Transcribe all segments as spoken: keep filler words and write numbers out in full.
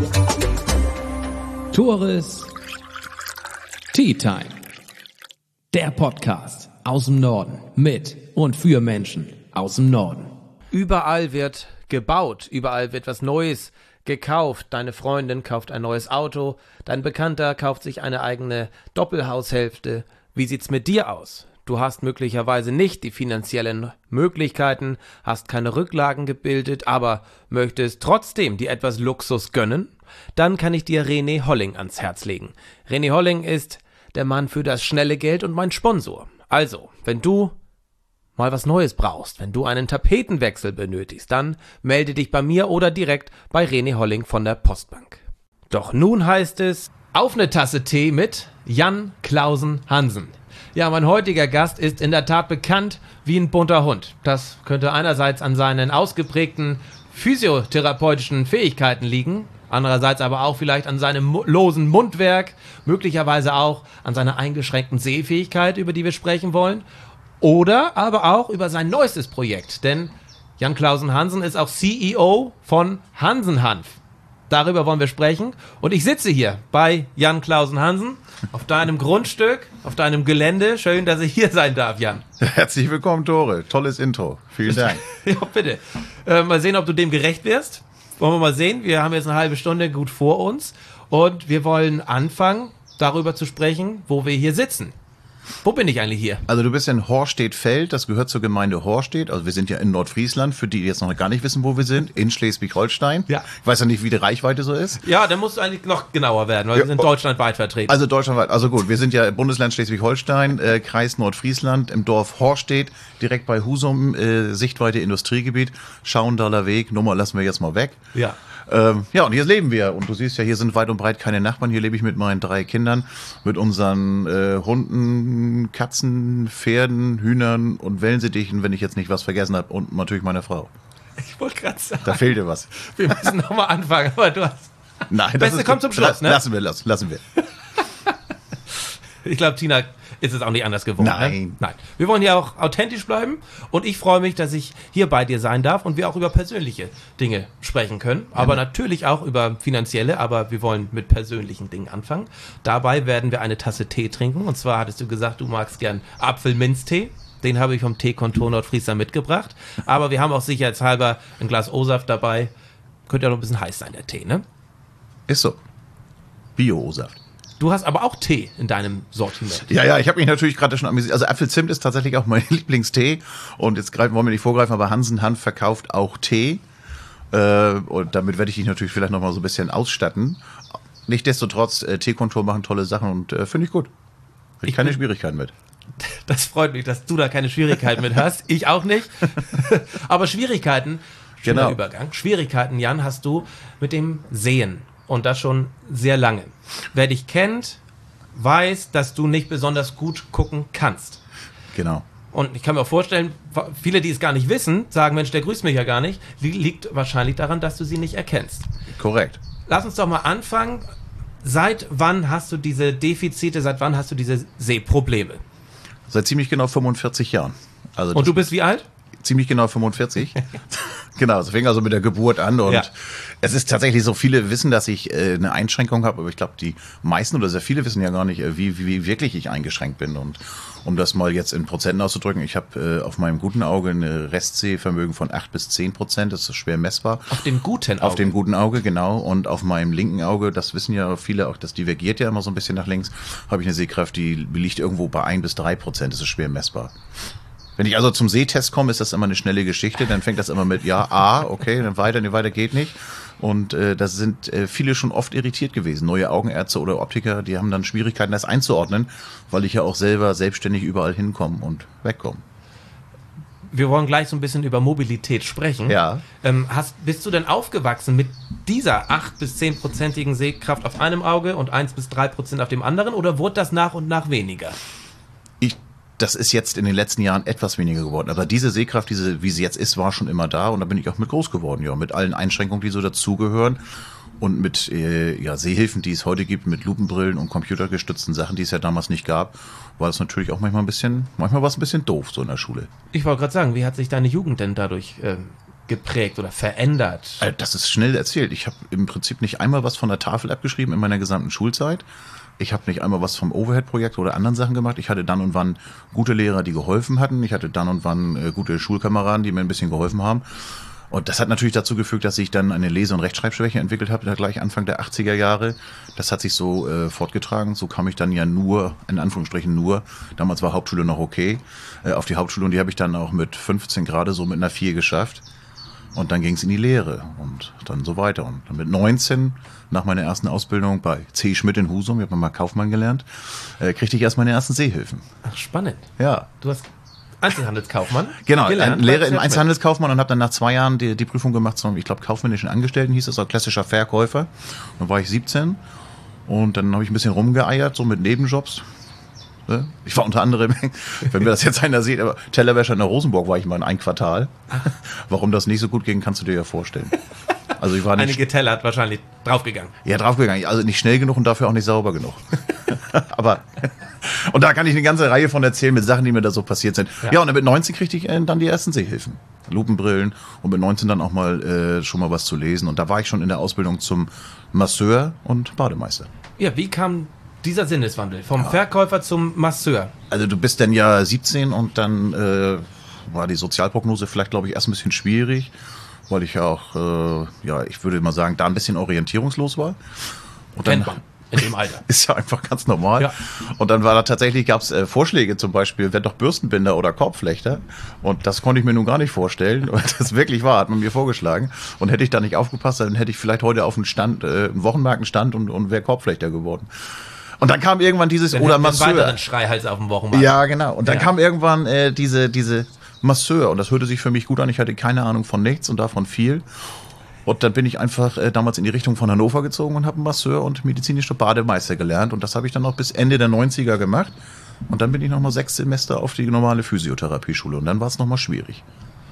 Tores Tea Time. Der Podcast aus dem Norden mit und für Menschen aus dem Norden. Überall wird gebaut, überall wird was Neues gekauft. Deine Freundin kauft ein neues Auto, dein Bekannter kauft sich eine eigene Doppelhaushälfte. Wie sieht's mit dir aus? Du hast möglicherweise nicht die finanziellen Möglichkeiten, hast keine Rücklagen gebildet, aber möchtest trotzdem dir etwas Luxus gönnen? Dann kann ich dir René Holling ans Herz legen. René Holling ist der Mann für das schnelle Geld und mein Sponsor. Also, wenn du mal was Neues brauchst, wenn du einen Tapetenwechsel benötigst, dann melde dich bei mir oder direkt bei René Holling von der Postbank. Doch nun heißt es, auf eine Tasse Tee mit Jan Clausen Hansen. Ja, mein heutiger Gast ist in der Tat bekannt wie ein bunter Hund. Das könnte einerseits an seinen ausgeprägten physiotherapeutischen Fähigkeiten liegen, andererseits aber auch vielleicht an seinem losen Mundwerk, möglicherweise auch an seiner eingeschränkten Sehfähigkeit, über die wir sprechen wollen, oder aber auch über sein neuestes Projekt, denn Jan Clausen Hansen ist auch C E O von Hansen Hanf. Darüber wollen wir sprechen und ich sitze hier bei Jan Clausen Hansen auf deinem Grundstück, auf deinem Gelände. Schön, dass ich hier sein darf, Jan. Herzlich willkommen, Tore. Tolles Intro. Vielen Dank. Ja, bitte. Äh, mal sehen, ob du dem gerecht wirst. Wollen wir mal sehen. Wir haben jetzt eine halbe Stunde gut vor uns und wir wollen anfangen, darüber zu sprechen, wo wir hier sitzen. Wo bin ich eigentlich hier? Also du bist in Horstedt-Feld, das gehört zur Gemeinde Horstedt. Also wir sind ja in Nordfriesland, für die, die jetzt noch gar nicht wissen, wo wir sind, in Schleswig-Holstein. Ja. Ich weiß ja nicht, wie die Reichweite so ist. Ja, dann musst du eigentlich noch genauer werden, weil Ja, wir sind deutschlandweit vertreten. Also deutschlandweit, also gut, wir sind ja im Bundesland Schleswig-Holstein, äh, Kreis Nordfriesland, im Dorf Horstedt, direkt bei Husum, äh, Sichtweite Industriegebiet, Schauendaler Weg, Nummer lassen wir jetzt mal weg. Ja. Ähm, ja, und hier leben wir. Und du siehst ja, hier sind weit und breit keine Nachbarn. Hier lebe ich mit meinen drei Kindern, mit unseren äh, Hunden, Katzen, Pferden, Hühnern und Wellensittichen, wenn ich jetzt nicht was vergessen habe. Und natürlich meine Frau. Ich wollte gerade sagen, Da fehlte was. wir müssen nochmal anfangen, aber du hast... Nein, das Beste ist, kommt zum Schluss, ne? Lassen wir, lassen, lassen wir. Ich glaube, Tina ist es auch nicht anders geworden. Nein. Ne? Nein. Wir wollen hier auch authentisch bleiben und ich freue mich, dass ich hier bei dir sein darf und wir auch über persönliche Dinge sprechen können, aber ja, natürlich auch über finanzielle, aber wir wollen mit persönlichen Dingen anfangen. Dabei werden wir eine Tasse Tee trinken und zwar hattest du gesagt, du magst gern Apfelminztee. Den habe ich vom Teekontor Nordfriesland mitgebracht, aber wir haben auch sicherheitshalber ein Glas O-Saft dabei. Könnte ja noch ein bisschen heiß sein, der Tee, ne? Ist so. Bio-O-Saft. Du hast aber auch Tee in deinem Sortiment. Ja, ja, ich habe mich natürlich gerade schon amüsiert. Also Apfelzimt ist tatsächlich auch mein Lieblingstee. Und jetzt greifen, wollen wir nicht vorgreifen, aber Hansen Hanf verkauft auch Tee. Äh, und damit werde ich dich natürlich vielleicht noch mal so ein bisschen ausstatten. Nichtsdestotrotz, äh, Teekontor machen tolle Sachen und äh, finde ich gut. Hab ich keine bin, Schwierigkeiten mit. Das freut mich, dass du da keine Schwierigkeiten mit hast. Ich auch nicht. Aber Schwierigkeiten, schöner Genau. Übergang. Schwierigkeiten, Jan, hast du mit dem Sehen. Und das schon sehr lange. Wer dich kennt, weiß, dass du nicht besonders gut gucken kannst. Genau. Und ich kann mir auch vorstellen, viele, die es gar nicht wissen, sagen, Mensch, der grüßt mich ja gar nicht. Liegt wahrscheinlich daran, dass du sie nicht erkennst. Korrekt. Lass uns doch mal anfangen. Seit wann hast du diese Defizite, seit wann hast du diese Sehprobleme? Seit ziemlich genau fünfundvierzig Jahren. Also Und du bist wie alt? Ziemlich genau fünfundvierzig. Genau, es fing also mit der Geburt an und Ja. Es ist tatsächlich so, viele wissen, dass ich äh, eine Einschränkung habe, aber ich glaube, die meisten oder sehr viele wissen ja gar nicht, äh, wie, wie, wie wirklich ich eingeschränkt bin. Und um das mal jetzt in Prozenten auszudrücken, ich habe äh, auf meinem guten Auge ein Restsehvermögen von acht bis zehn Prozent, das ist schwer messbar. Auf dem guten Auge? Auf dem guten Auge, genau. Und auf meinem linken Auge, das wissen ja viele auch, das divergiert ja immer so ein bisschen nach links, habe ich eine Sehkraft, die liegt irgendwo bei ein bis drei Prozent, das ist schwer messbar. Wenn ich also zum Sehtest komme, ist das immer eine schnelle Geschichte. Dann fängt das immer mit, ja, A, okay, dann weiter, nee, weiter geht nicht. Und äh, da sind äh, viele schon oft irritiert gewesen. Neue Augenärzte oder Optiker, die haben dann Schwierigkeiten, das einzuordnen, weil ich ja auch selber selbstständig überall hinkomme und wegkomme. Wir wollen gleich so ein bisschen über Mobilität sprechen. Ja. Ähm, hast, bist du denn aufgewachsen mit dieser acht bis zehn prozentigen Sehkraft auf einem Auge und eins bis drei Prozent auf dem anderen oder wurde das nach und nach weniger? Ich Das ist jetzt in den letzten Jahren etwas weniger geworden. Aber diese Sehkraft, diese, wie sie jetzt ist, war schon immer da. Und da bin ich auch mit groß geworden, ja. Mit allen Einschränkungen, die so dazugehören. Und mit äh, ja, Sehhilfen, die es heute gibt, mit Lupenbrillen und computergestützten Sachen, die es ja damals nicht gab, war es natürlich auch manchmal ein bisschen, manchmal war es ein bisschen doof, so in der Schule. Ich wollte gerade sagen, wie hat sich deine Jugend denn dadurch äh, geprägt oder verändert? Äh, Das ist schnell erzählt. Ich habe im Prinzip nicht einmal was von der Tafel abgeschrieben in meiner gesamten Schulzeit. Ich habe nicht einmal was vom Overhead-Projekt oder anderen Sachen gemacht. Ich hatte dann und wann gute Lehrer, die geholfen hatten. Ich hatte dann und wann äh, gute Schulkameraden, die mir ein bisschen geholfen haben. Und das hat natürlich dazu gefügt, dass ich dann eine Lese- und Rechtschreibschwäche entwickelt habe, da gleich Anfang der achtziger Jahre. Das hat sich so äh, fortgetragen. So kam ich dann ja nur, in Anführungsstrichen nur, damals war Hauptschule noch okay, äh, auf die Hauptschule. Und die habe ich dann auch mit fünfzehn gerade so mit einer vier geschafft. Und dann ging es in die Lehre und dann so weiter. Und dann mit neunzehn, nach meiner ersten Ausbildung bei C. Schmidt in Husum, ich habe mal Kaufmann gelernt, äh, kriegte ich erst meine ersten Seehilfen. Ach, spannend. Ja. Du hast Einzelhandelskaufmann Genau, gelernt, Lehre bei im Schmidt. Einzelhandelskaufmann und habe dann nach zwei Jahren die, die Prüfung gemacht zum, ich glaube, kaufmännischen Angestellten hieß es, also klassischer Verkäufer. Dann war ich siebzehn und dann habe ich ein bisschen rumgeeiert, so mit Nebenjobs. Ne? Ich war unter anderem, wenn mir das jetzt einer sieht, aber Tellerwäscher in der Rosenburg war ich mal in ein Quartal. Warum das nicht so gut ging, kannst du dir ja vorstellen. Also ich war nicht, Einige Teller hat wahrscheinlich draufgegangen. ja, draufgegangen. Also nicht schnell genug und dafür auch nicht sauber genug. Aber, und da kann ich eine ganze Reihe von erzählen mit Sachen, die mir da so passiert sind. Ja, Ja. und dann mit neunzehn kriegte ich äh, dann die ersten Sehhilfen. Lupenbrillen und mit neunzehn dann auch mal äh, schon mal was zu lesen. Und da war ich schon in der Ausbildung zum Masseur und Bademeister. Ja, wie kam dieser Sinneswandel vom Verkäufer zum Masseur? Also du bist dann ja siebzehn und dann äh, war die Sozialprognose vielleicht, glaube ich, erst ein bisschen schwierig, weil ich ja auch, äh, ja, ich würde mal sagen, da ein bisschen orientierungslos war. Und dann, Kennt man in dem Alter. ist ja einfach ganz normal. Ja. Und dann war da tatsächlich, gab es äh, Vorschläge zum Beispiel, werd doch Bürstenbinder oder Korbflechter. Und das konnte ich mir nun gar nicht vorstellen. Und das wirklich war, hat man mir vorgeschlagen. Und hätte ich da nicht aufgepasst, dann hätte ich vielleicht heute auf einen Stand, äh, einen Wochenmarkenstand und, und wäre Korbflechter geworden. Und dann kam irgendwann dieses, Dann oder hätten wir einen Masseur. weiteren Schreihals auf dem Wochenmarkt. Ja, genau. Und dann Ja. kam irgendwann äh, diese, diese Masseur. Und das hörte sich für mich gut an. Ich hatte keine Ahnung von nichts und davon viel. Und dann bin ich einfach äh, damals in die Richtung von Hannover gezogen und habe einen Masseur und medizinische Bademeister gelernt. Und das habe ich dann noch bis Ende der neunziger gemacht. Und dann bin ich noch mal sechs Semester auf die normale Physiotherapieschule. Und dann war es noch mal schwierig.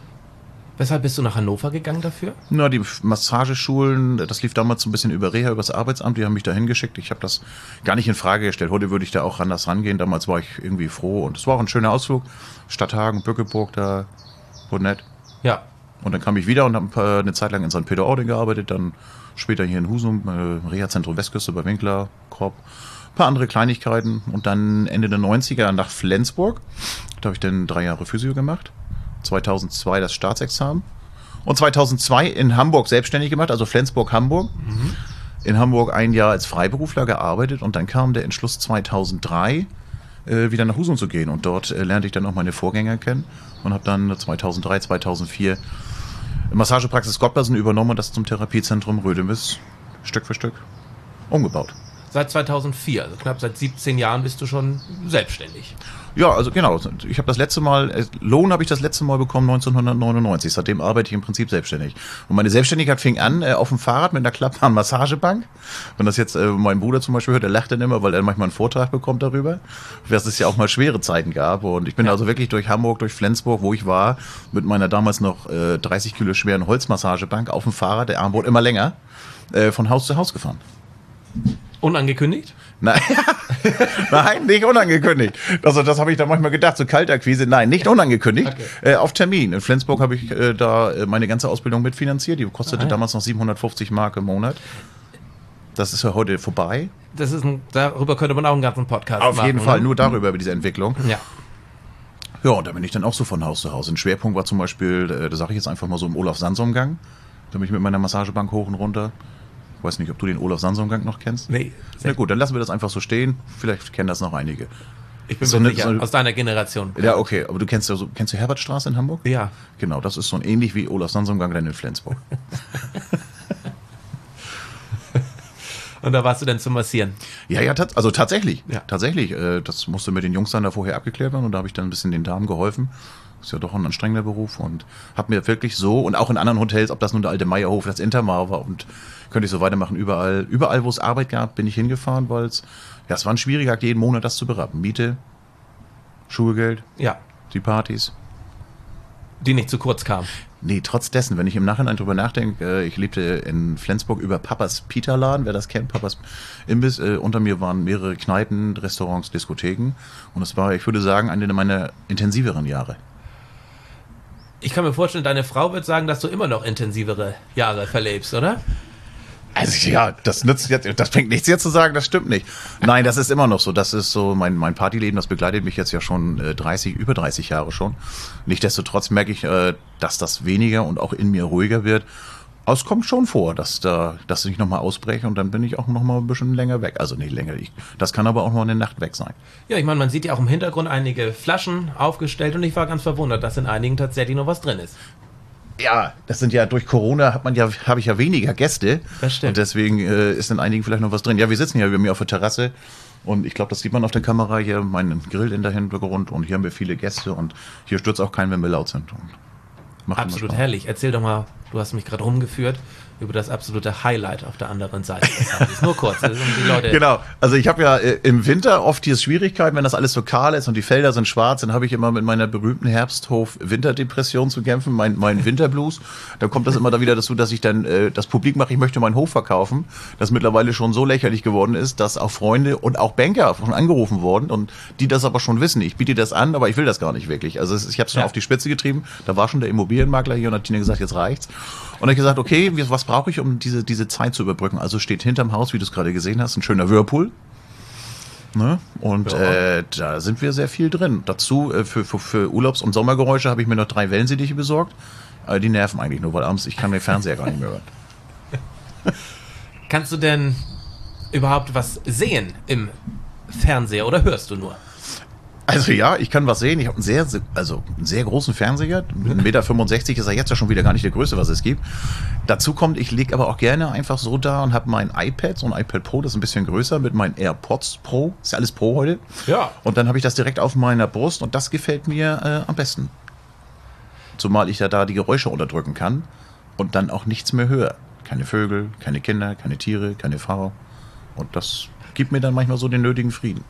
Weshalb bist du nach Hannover gegangen dafür? Na, die Massageschulen, das lief damals so ein bisschen über Reha, über das Arbeitsamt, die haben mich da hingeschickt. Ich habe das gar nicht in Frage gestellt. Heute würde ich da auch anders rangehen. Damals war ich irgendwie froh und es war auch ein schöner Ausflug. Stadthagen, Bückeburg, da wurde nett. Ja. Und dann kam ich wieder und habe eine Zeit lang in Sankt Peter-Ording gearbeitet, dann später hier in Husum, äh, Reha-Zentrum Westküste bei Winkler, Korb, ein paar andere Kleinigkeiten und dann Ende der neunziger nach Flensburg. Da habe ich dann drei Jahre Physio gemacht. zweitausendzwei das Staatsexamen und zweitausendzwei in Hamburg selbstständig gemacht, also Flensburg-Hamburg. Mhm. In Hamburg ein Jahr als Freiberufler gearbeitet und dann kam der Entschluss zweitausenddrei äh, wieder nach Husum zu gehen und dort äh, lernte ich dann auch meine Vorgänger kennen und habe dann zweitausenddrei, zweitausendvier Massagepraxis Gottbersen übernommen und das zum Therapiezentrum Rödemis Stück für Stück umgebaut. Seit zweitausendvier, also knapp seit siebzehn Jahren bist du schon selbstständig. Ja, also genau. Ich habe das letzte Mal, äh, Lohn habe ich das letzte Mal bekommen neunzehnhundertneunundneunzig. Seitdem arbeite ich im Prinzip selbstständig. Und meine Selbstständigkeit fing an äh, auf dem Fahrrad mit einer klappbaren Massagebank. Wenn das jetzt äh, mein Bruder zum Beispiel hört, der lacht dann immer, weil er manchmal einen Vortrag bekommt darüber, dass es ja auch mal schwere Zeiten gab. Und ich bin Ja. also wirklich durch Hamburg, durch Flensburg, wo ich war, mit meiner damals noch äh, dreißig Kilo schweren Holzmassagebank auf dem Fahrrad, der Arm wurde immer länger, äh, von Haus zu Haus gefahren. Unangekündigt? Nein, nein, nicht unangekündigt. Also das habe ich da manchmal gedacht, so Kaltakquise. Nein, nicht unangekündigt. Okay. Äh, auf Termin. In Flensburg habe ich äh, da äh, meine ganze Ausbildung mitfinanziert. Die kostete Ah, ja. damals noch siebenhundertfünfzig Mark im Monat. Das ist ja heute vorbei. Das ist ein, darüber könnte man auch einen ganzen Podcast Auf machen. jeden Fall, ne? nur darüber, über diese Entwicklung. Ja. Ja, und da bin ich dann auch so von Haus zu Haus. Ein Schwerpunkt war zum Beispiel, äh, da sage ich jetzt einfach mal so im Olaf-Sansom-Gang. Da bin ich mit meiner Massagebank hoch und runter. Ich weiß nicht, ob du den Olaf-Sansom-Gang noch kennst. Nee, Na gut, dann lassen wir das einfach so stehen. Vielleicht kennen das noch einige. ich bin So mir eine- sicher, so- aus deiner Generation. Ja, okay, aber du kennst ja so, kennst du Herbertstraße in Hamburg? Ja. Genau, das ist so ein ähnlich wie Olaf Sansom-Gang dann in Flensburg. Und da warst du dann zum Massieren. Ja, ja, tats also tatsächlich. Ja. Tatsächlich. Äh, das musste mit den Jungs dann da vorher abgeklärt werden und da habe ich dann ein bisschen den Damen geholfen. Ist ja doch ein anstrengender Beruf und habe mir wirklich so und auch in anderen Hotels, ob das nun der alte Meierhof, das Intermar war und könnte ich so weitermachen, überall, überall, wo es Arbeit gab, bin ich hingefahren, weil es, ja, es war ein schwieriger Akt, jeden Monat das zu berappen. Miete, Schulgeld, Ja. die Partys. Die nicht zu kurz kam. Nee, trotz dessen, wenn ich im Nachhinein drüber nachdenke, äh, ich lebte in Flensburg über Papas Pita-Laden, wer das kennt, Papas Imbiss. Äh, unter mir waren mehrere Kneipen, Restaurants, Diskotheken. Und es war, ich würde sagen, eine meiner intensiveren Jahre. Ich kann mir vorstellen, deine Frau wird sagen, dass du immer noch intensivere Jahre verlebst, oder? Also ja, das nützt jetzt, das bringt nichts jetzt zu sagen, das stimmt nicht. Nein, das ist immer noch so. Das ist so mein, mein Partyleben, das begleitet mich jetzt ja schon äh, dreißig, über dreißig Jahre schon. Nichtsdestotrotz merke ich, äh, dass das weniger und auch in mir ruhiger wird. Aber es kommt schon vor, dass da, dass ich nochmal ausbreche und dann bin ich auch nochmal ein bisschen länger weg. Also nicht länger, ich, das kann aber auch noch eine Nacht weg sein. Ja, ich meine, man sieht ja auch im Hintergrund einige Flaschen aufgestellt und ich war ganz verwundert, dass in einigen tatsächlich noch was drin ist. Ja, das sind ja durch Corona hat man ja, habe ich ja weniger Gäste. Das stimmt. Und deswegen äh, ist in einigen vielleicht noch was drin. Ja, wir sitzen ja bei mir auf der Terrasse und ich glaube, das sieht man auf der Kamera hier, meinen Grill in der Hintergrund und hier haben wir viele Gäste und hier stürzt auch kein, wenn wir laut sind. Und macht Absolut herrlich. Erzähl doch mal, du hast mich gerade rumgeführt über das absolute Highlight auf der anderen Seite. Das ist nur kurz, das sind die Leute. Genau, also ich habe ja äh, im Winter oft hier Schwierigkeiten, wenn das alles so kahl ist und die Felder sind schwarz, dann habe ich immer mit meiner berühmten Herbsthof-Winterdepression zu kämpfen, mein, mein Winterblues. Da kommt das immer da wieder dazu, dass ich dann äh, das Publik mache, ich möchte meinen Hof verkaufen, das mittlerweile schon so lächerlich geworden ist, dass auch Freunde und auch Banker schon angerufen wurden und die das aber schon wissen. Ich biete das an, aber ich will das gar nicht wirklich. Also es, ich habe es schon Ja. auf die Spitze getrieben, da war schon der Immobilienmakler hier und hat Tina gesagt, jetzt reicht's. Und dann habe ich gesagt, okay, wie- was brauche ich, um diese, diese Zeit zu überbrücken? Also steht hinterm Haus, wie du es gerade gesehen hast, ein schöner Whirlpool. Ne? Und Ja. äh, da sind wir sehr viel drin. Dazu äh, für, für, für Urlaubs- und Sommergeräusche habe ich mir noch drei Wellensittiche besorgt. Aber die nerven eigentlich nur, weil abends ich kann den Fernseher gar nicht mehr hören. Kannst du denn überhaupt was sehen im Fernseher oder hörst du nur? Also ja, ich kann was sehen. Ich habe einen sehr, also einen sehr großen Fernseher. Mit eins Komma fünfundsechzig Meter ist er jetzt ja schon wieder gar nicht der größte, was es gibt. Dazu kommt, ich lege aber auch gerne einfach so da und habe mein iPad, so ein iPad Pro, das ist ein bisschen größer, mit meinen AirPods Pro. Ist ja alles Pro heute. Ja. Und dann habe ich das direkt auf meiner Brust und das gefällt mir äh, am besten. Zumal ich ja da die Geräusche unterdrücken kann und dann auch nichts mehr höre. Keine Vögel, keine Kinder, keine Tiere, keine Frau. Und das gibt mir dann manchmal so den nötigen Frieden.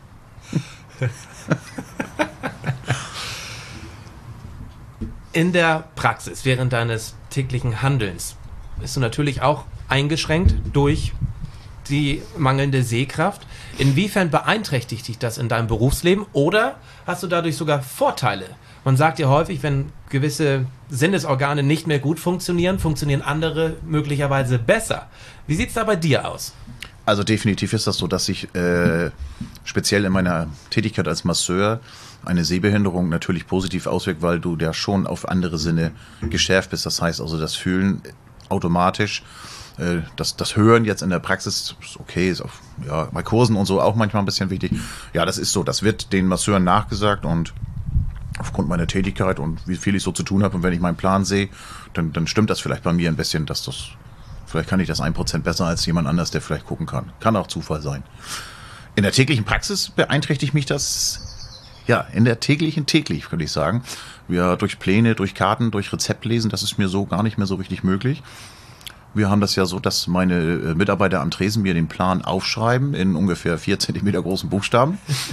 In der Praxis, während deines täglichen Handelns, bist du natürlich auch eingeschränkt durch die mangelnde Sehkraft. Inwiefern beeinträchtigt dich das in deinem Berufsleben oder hast du dadurch sogar Vorteile? Man sagt ja häufig, wenn gewisse Sinnesorgane nicht mehr gut funktionieren, funktionieren andere möglicherweise besser. Wie sieht es da bei dir aus? Also definitiv ist das so, dass ich äh, speziell in meiner Tätigkeit als Masseur eine Sehbehinderung natürlich positiv auswirkt, weil du ja schon auf andere Sinne geschärft bist. Das heißt also das Fühlen automatisch, äh, das, das Hören jetzt in der Praxis ist okay, ist auf, ja, bei Kursen und so auch manchmal ein bisschen wichtig. Ja, das ist so, das wird den Masseuren nachgesagt und aufgrund meiner Tätigkeit und wie viel ich so zu tun habe und wenn ich meinen Plan sehe, dann, dann stimmt das vielleicht bei mir ein bisschen, dass das, vielleicht kann ich das ein Prozent besser als jemand anders, der vielleicht gucken kann. Kann auch Zufall sein. In der täglichen Praxis beeinträchtigt mich das, ja, in der täglichen täglich, würde ich sagen. Ja, durch Pläne, durch Karten, durch Rezeptlesen, das ist mir so gar nicht mehr so richtig möglich. Wir haben das ja so, dass meine äh, Mitarbeiter am Tresen mir den Plan aufschreiben in ungefähr vier Zentimeter großen Buchstaben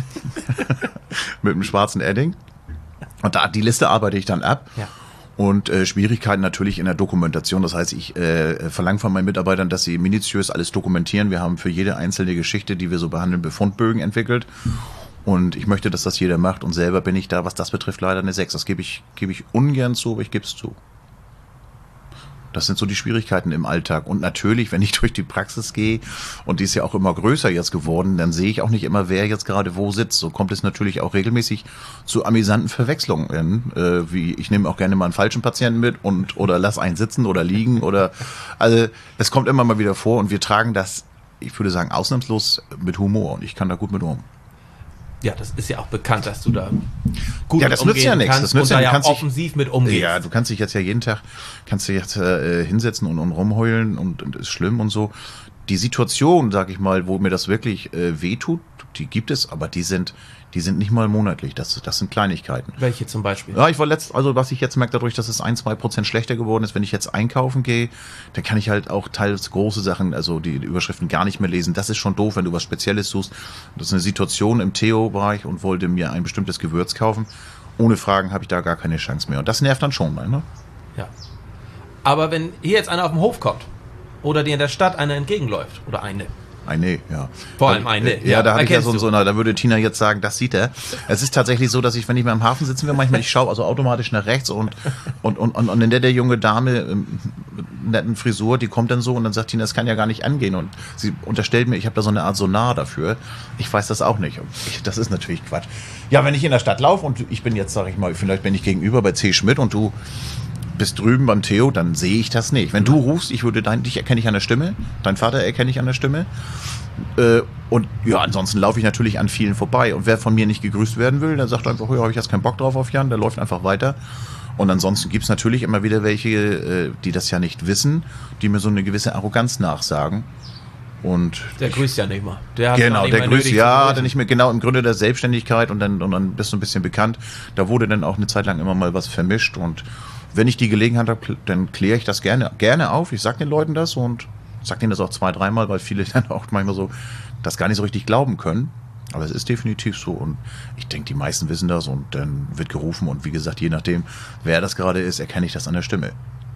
mit einem schwarzen Edding. Und da die Liste arbeite ich dann ab. Ja. Und äh, Schwierigkeiten natürlich in der Dokumentation. Das heißt, ich äh, verlange von meinen Mitarbeitern, dass sie minutiös alles dokumentieren. Wir haben für jede einzelne Geschichte, die wir so behandeln, Befundbögen entwickelt. Und ich möchte, dass das jeder macht. Und selber bin ich da, was das betrifft, leider eine sechs. Das gebe ich, gebe ich ungern zu, aber ich gebe es zu. Das sind so die Schwierigkeiten im Alltag. Und natürlich, wenn ich durch die Praxis gehe, und die ist ja auch immer größer jetzt geworden, dann sehe ich auch nicht immer, wer jetzt gerade wo sitzt. So kommt es natürlich auch regelmäßig zu amüsanten Verwechslungen. Äh, wie ich nehme auch gerne mal einen falschen Patienten mit und oder lass einen sitzen oder liegen oder also es kommt immer mal wieder vor und wir tragen das, ich würde sagen, ausnahmslos mit Humor und ich kann da gut mit um. Ja, das ist ja auch bekannt, dass du da gut Ja, mit das nützt umgehen ja nichts. kannst Das nützt und ja- da du ja kannst dich- offensiv mit umgehst. Ja, du kannst dich jetzt ja jeden Tag, kannst du jetzt äh, hinsetzen und, und rumheulen und, und ist schlimm und so. Die Situation, sag ich mal, wo mir das wirklich äh, wehtut, die gibt es, aber die sind, die sind nicht mal monatlich. Das, das sind Kleinigkeiten. Welche zum Beispiel? Ja, ich war letzt, also was ich jetzt merke, dadurch, dass es ein, zwei Prozent schlechter geworden ist, wenn ich jetzt einkaufen gehe, dann kann ich halt auch teils große Sachen, also die, die Überschriften gar nicht mehr lesen. Das ist schon doof, wenn du was Spezielles suchst. Das ist eine Situation im Theo-Bereich und wollte mir ein bestimmtes Gewürz kaufen. Ohne Fragen habe ich da gar keine Chance mehr. Und das nervt dann schon mal, ne? Ja. Aber wenn hier jetzt einer auf dem Hof kommt oder dir in der Stadt einer entgegenläuft oder eine, Eine, ja. Vor allem eine. Ja, ja da habe ich ja so, erkennst so eine, da würde Tina jetzt sagen, das sieht er. Es ist tatsächlich so, dass ich, wenn ich mal im Hafen sitzen will, manchmal, ich schaue also automatisch nach rechts und, und, und, und, und in der, der junge Dame ähm, netten Frisur, die kommt dann so und dann sagt Tina, das kann ja gar nicht angehen. Und sie unterstellt mir, ich habe da so eine Art Sonar dafür. Ich weiß das auch nicht. Ich, das ist natürlich Quatsch. Ja, wenn ich in der Stadt laufe und ich bin jetzt, sag ich mal, vielleicht bin ich gegenüber bei C. Schmidt und du bist drüben beim Theo, dann sehe ich das nicht. Wenn du rufst, ich würde dein, dich erkenne ich an der Stimme, dein Vater erkenne ich an der Stimme. Äh, und ja, ansonsten laufe ich natürlich an vielen vorbei. Und wer von mir nicht gegrüßt werden will, der sagt einfach, ja, habe ich jetzt keinen Bock drauf auf Jan, der läuft einfach weiter. Und ansonsten gibt es natürlich immer wieder welche, äh, die das ja nicht wissen, die mir so eine gewisse Arroganz nachsagen. Und der grüßt ja nicht mal. Der hat genau, nicht der grüßt, ja, dann nicht nicht mehr, genau, im Grunde der Selbstständigkeit und dann, und dann bist du ein bisschen bekannt. Da wurde dann auch eine Zeit lang immer mal was vermischt und wenn ich die Gelegenheit habe, dann kläre ich das gerne, gerne auf. Ich sage den Leuten das und sage denen das auch zwei, dreimal, weil viele dann auch manchmal so das gar nicht so richtig glauben können. Aber es ist definitiv so und ich denke, die meisten wissen das und dann wird gerufen und wie gesagt, je nachdem, wer das gerade ist, erkenne ich das an der Stimme.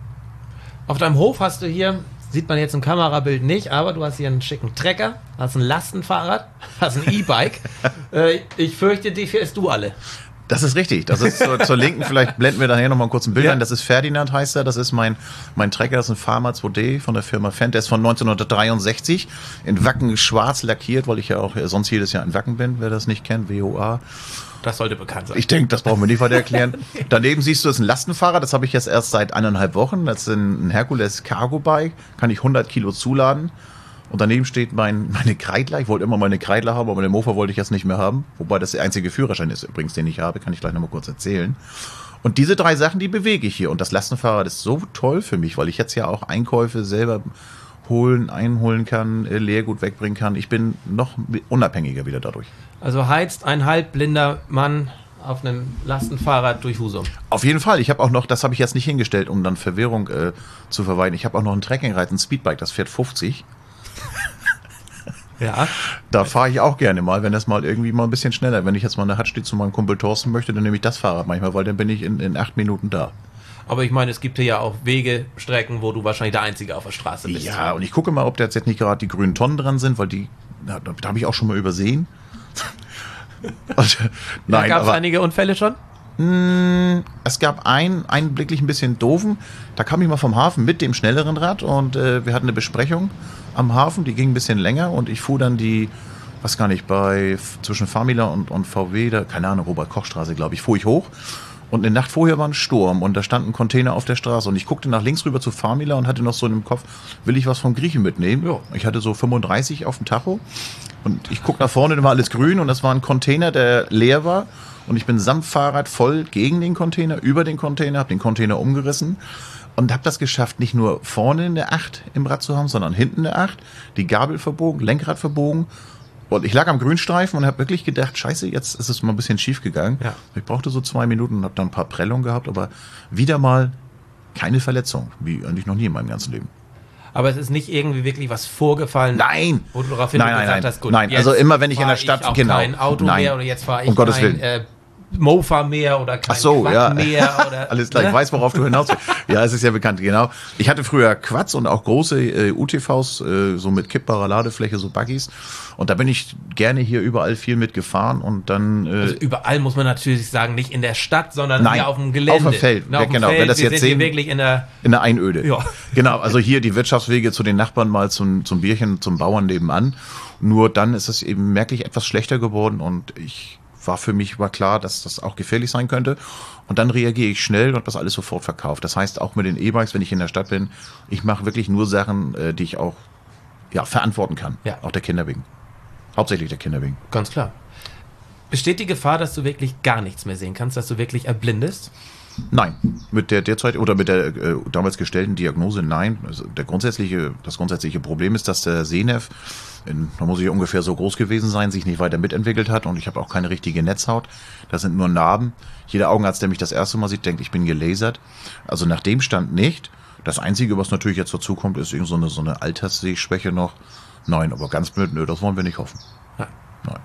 Auf deinem Hof hast du hier, sieht man jetzt im Kamerabild nicht, aber du hast hier einen schicken Trecker, hast ein Lastenfahrrad, hast ein E-Bike. äh, ich fürchte, die fährst du alle. Das ist richtig. Das ist zur, zur Linken, vielleicht blenden wir daher nochmal kurz ein Bild Ja. ein. Das ist Ferdinand, heißt er. Das ist mein, mein Trecker, das ist ein Farmer zwei D von der Firma Fendt. Der ist von neunzehnhundertdreiundsechzig in Wacken schwarz lackiert, weil ich ja auch sonst jedes Jahr in Wacken bin, wer das nicht kennt, W O A. Das sollte bekannt sein. Ich denke, das brauchen wir nicht weiter erklären. Daneben siehst du, das ist ein Lastenfahrrad. Das habe ich jetzt erst seit eineinhalb Wochen. Das ist ein Hercules Cargo Bike. Kann ich hundert Kilo zuladen. Und daneben steht mein, meine Kreidler. Ich wollte immer meine Kreidler haben, aber den Mofa wollte ich jetzt nicht mehr haben. Wobei das der einzige Führerschein ist übrigens, den ich habe. Kann ich gleich nochmal kurz erzählen. Und diese drei Sachen, die bewege ich hier. Und das Lastenfahrrad ist so toll für mich, weil ich jetzt ja auch Einkäufe selber holen, einholen kann, Leergut wegbringen kann. Ich bin noch unabhängiger wieder dadurch. Also heizt ein halbblinder Mann auf einem Lastenfahrrad durch Husum. Auf jeden Fall. Ich habe auch noch, das habe ich jetzt nicht hingestellt, um dann Verwirrung äh, zu vermeiden. Ich habe auch noch ein Trekkingrad, ein Speedbike, das fährt fünfzig. Ja. Da fahre ich auch gerne mal, wenn das mal irgendwie mal ein bisschen schneller. Wenn ich jetzt mal eine Hatschti zu meinem Kumpel Thorsten möchte, dann nehme ich das Fahrrad manchmal, weil dann bin ich in, in acht Minuten da. Aber ich meine, es gibt hier ja auch Wege, Strecken, wo du wahrscheinlich der Einzige auf der Straße bist. Ja, und ich gucke mal, ob da jetzt nicht gerade die grünen Tonnen dran sind, weil die, da, da habe ich auch schon mal übersehen. Und, nein, Gab es aber einige Unfälle schon? mh, es gab einen, einen wirklich ein bisschen doofen. Da kam ich mal vom Hafen mit dem schnelleren Rad und äh, wir hatten eine Besprechung am Hafen, die ging ein bisschen länger und ich fuhr dann die, was gar nicht, bei zwischen Famila und, und V W, da, keine Ahnung, Robert-Koch-Straße, glaube ich, fuhr ich hoch. Und eine Nacht vorher war ein Sturm und da stand ein Container auf der Straße und ich guckte nach links rüber zu Famila und hatte noch so im Kopf, will ich was vom Griechen mitnehmen? Ja. Ich hatte so fünfunddreißig auf dem Tacho und ich guck nach vorne, da war alles grün und das war ein Container, der leer war und ich bin samt Fahrrad voll gegen den Container, über den Container, habe den Container umgerissen und habe das geschafft, nicht nur vorne eine acht im Rad zu haben, sondern hinten eine acht, die Gabel verbogen, Lenkrad verbogen. Und ich lag am Grünstreifen und habe wirklich gedacht, scheiße, jetzt ist es mal ein bisschen schief gegangen. Ja. Ich brauchte so zwei Minuten und habe dann ein paar Prellungen gehabt, aber wieder mal keine Verletzung, wie eigentlich noch nie in meinem ganzen Leben. Aber es ist nicht irgendwie wirklich was vorgefallen, Nein! wo du daraufhin Nein, gesagt nein, nein. hast, gut, Nein, jetzt also immer, wenn ich in fahr der Stadt- ich auch genau. kein Auto Nein. mehr oder jetzt fahre ich Um Gottes kein Willen. äh, Mofa mehr oder kein Ach so, Quad ja. mehr. Oder, Alles klar, ich ne? weiß, worauf du hinaus willst. Ja, es ist ja bekannt, genau. Ich hatte früher Quads und auch große äh, U T Vs, äh, so mit kippbarer Ladefläche, so Buggies. Und da bin ich gerne hier überall viel mitgefahren und dann... Äh, Also überall muss man natürlich sagen, nicht in der Stadt, sondern Nein, hier auf dem Gelände. auf dem Feld. Na, auf dem Genau, wenn Feld. das Wir jetzt sind hier sehen- wirklich in der... in der Einöde. Ja. Genau, also hier die Wirtschaftswege zu den Nachbarn mal zum, zum Bierchen, zum Bauern nebenan. Nur dann ist es eben merklich etwas schlechter geworden und ich war für mich war klar, dass das auch gefährlich sein könnte. Und dann reagiere ich schnell und habe das alles sofort verkauft. Das heißt, auch mit den E-Bikes, wenn ich in der Stadt bin, ich mache wirklich nur Sachen, äh, die ich auch ja, verantworten kann. Ja. Auch der Kinder wegen. Hauptsächlich der Kinder wegen. Ganz klar. Besteht die Gefahr, dass du wirklich gar nichts mehr sehen kannst, dass du wirklich erblindest? Nein, mit der derzeit oder mit der äh, damals gestellten Diagnose nein. Also der grundsätzliche, das grundsätzliche Problem ist, dass der Sehnerv, in, da muss ich ungefähr so groß gewesen sein, sich nicht weiter mitentwickelt hat und ich habe auch keine richtige Netzhaut. Das sind nur Narben. Jeder Augenarzt, der mich das erste Mal sieht, denkt, ich bin gelasert. Also nach dem Stand nicht. Das Einzige, was natürlich jetzt dazu kommt, ist irgend so eine, so eine Alterssehschwäche noch. Nein, aber ganz blöd, nö, das wollen wir nicht hoffen. Ja. Nein.